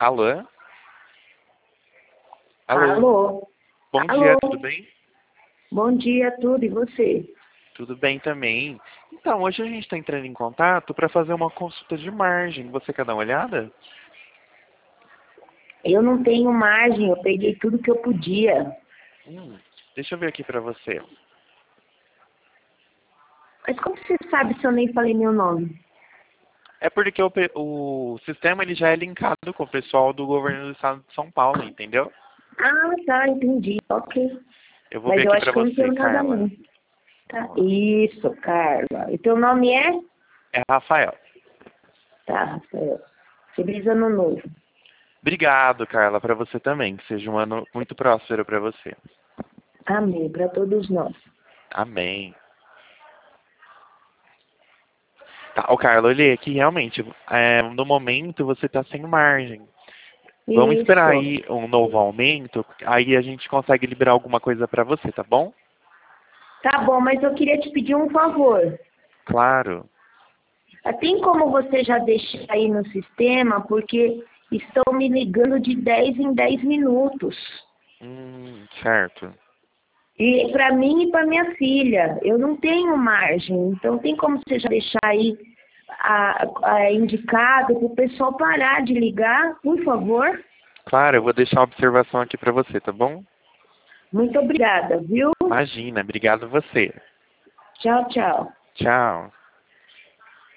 Alô? Alô? Alô? Bom dia, Alô? tudo bem? Bom dia, tudo, e você? Tudo bem também. Então, hoje a gente está entrando em contato para fazer uma consulta de margem. Você quer dar uma olhada? Eu não tenho margem, eu peguei tudo que eu podia. Deixa eu ver aqui para você. Mas como você sabe se eu nem falei meu nome? É porque o sistema ele já é linkado com o pessoal do governo do estado de São Paulo, entendeu? Ah, tá, entendi, ok. Eu vou Mas ver eu aqui acho para que eu não você, tenho nada Carla. não. Tá, isso, Carla. E teu nome é? É Rafael. Tá, Rafael. Feliz ano novo. Obrigado, Carla, para você também. Que seja um ano muito próspero para você. Amém, para todos nós. Amém. Tá, ô Carla, olhei aqui, realmente, no momento você está sem margem. Vamos esperar Isso. aí um novo aumento, aí a gente consegue liberar alguma coisa para você, tá bom? Tá bom, mas eu queria te pedir um favor. Claro. Tem como você já deixar aí no sistema, porque estão me ligando de 10 em 10 minutos. Certo. E para mim e para minha filha, eu não tenho margem. Então tem como você já deixar aí indicado para o pessoal parar de ligar, por favor? Claro, eu vou deixar uma observação aqui para você, tá bom? Muito obrigada, viu? Imagina, obrigado você. Tchau, tchau. Tchau.